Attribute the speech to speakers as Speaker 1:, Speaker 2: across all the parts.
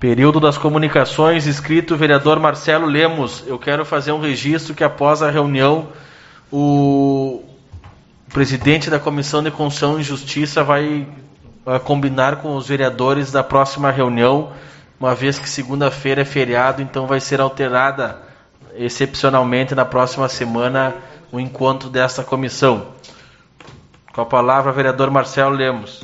Speaker 1: Período das comunicações, inscrito vereador Marcelo Lemos. Eu quero fazer um registro que após a reunião o presidente da Comissão de Constituição e Justiça vai combinar com os vereadores da próxima reunião, uma vez que segunda-feira é feriado, então vai ser alterada excepcionalmente na próxima semana o encontro desta comissão. Com a palavra, vereador Marcelo Lemos.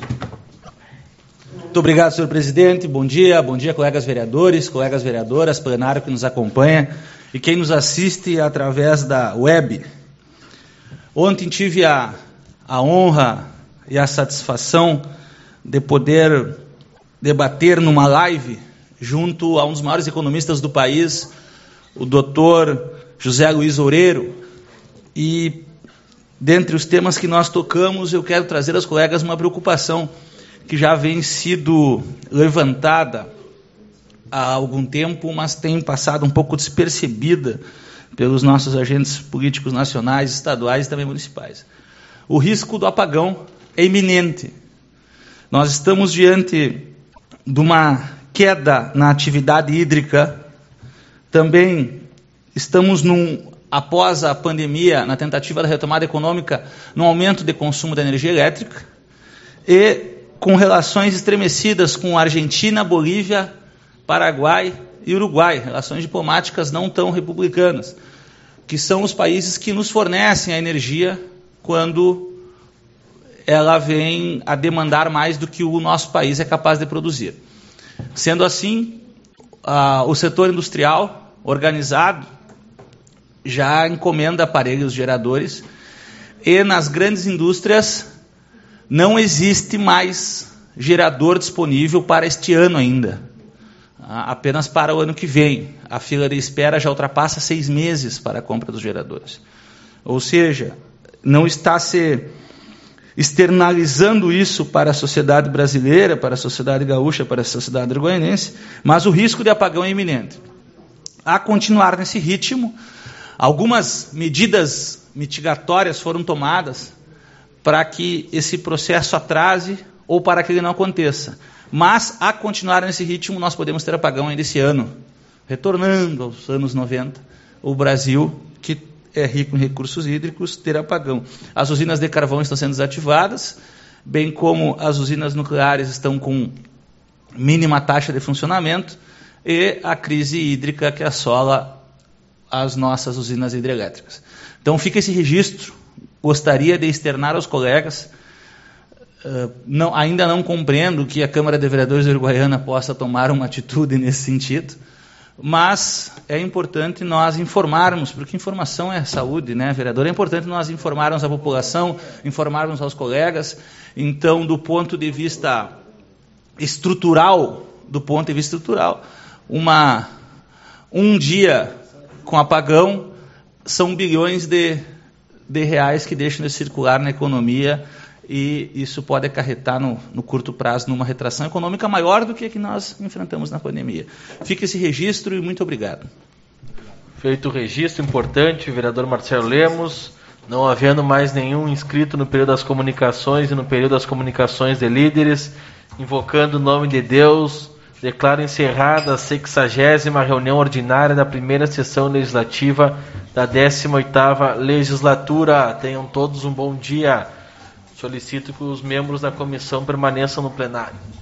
Speaker 2: Muito obrigado, senhor presidente. Bom dia, colegas vereadores, colegas vereadoras, plenário que nos acompanha e quem nos assiste através da web. Ontem tive a honra e a satisfação de poder debater numa live junto a um dos maiores economistas do país, o doutor José Luiz Loureiro, e dentre os temas que nós tocamos, eu quero trazer aos colegas uma preocupação que já vem sido levantada há algum tempo, mas tem passado um pouco despercebida pelos nossos agentes políticos nacionais, estaduais e também municipais. O risco do apagão é iminente. Nós estamos diante de uma queda na atividade hídrica, também estamos após a pandemia, na tentativa da retomada econômica, no aumento de consumo da energia elétrica e com relações estremecidas com Argentina, Bolívia, Paraguai e Uruguai, relações diplomáticas não tão republicanas, que são os países que nos fornecem a energia quando ela vem a demandar mais do que o nosso país é capaz de produzir. Sendo assim, o setor industrial organizado já encomenda aparelhos geradores e nas grandes indústrias não existe mais gerador disponível para este ano ainda, apenas para o ano que vem. A fila de espera já ultrapassa 6 meses para a compra dos geradores. Ou seja, não está se externalizando isso para a sociedade brasileira, para a sociedade gaúcha, para a sociedade goianense, mas o risco de apagão é iminente. A continuar nesse ritmo, algumas medidas mitigatórias foram tomadas para que esse processo atrase ou para que ele não aconteça. Mas, a continuar nesse ritmo, nós podemos ter apagão ainda esse ano, retornando aos anos 90, o Brasil, que é rico em recursos hídricos, ter apagão. As usinas de carvão estão sendo desativadas, bem como as usinas nucleares estão com mínima taxa de funcionamento e a crise hídrica que assola as nossas usinas hidrelétricas. Então, fica esse registro. Gostaria de externar aos colegas, ainda não compreendo que a Câmara de Vereadores uruguaiana possa tomar uma atitude nesse sentido, mas é importante nós informarmos, porque informação é saúde, né, vereador? É importante nós informarmos a população, informarmos aos colegas. Então, do ponto de vista estrutural, um dia com apagão são bilhões de reais que deixam de circular na economia e isso pode acarretar no curto prazo numa retração econômica maior do que a que nós enfrentamos na pandemia. Fica esse registro e muito obrigado.
Speaker 1: Feito o registro importante, vereador Marcelo Lemos. Não havendo mais nenhum inscrito no período das comunicações e no período das comunicações de líderes, invocando o nome de Deus, declaro encerrada a 60ª reunião ordinária da primeira sessão legislativa da 18ª legislatura. Tenham todos um bom dia. Solicito que os membros da comissão permaneçam no plenário.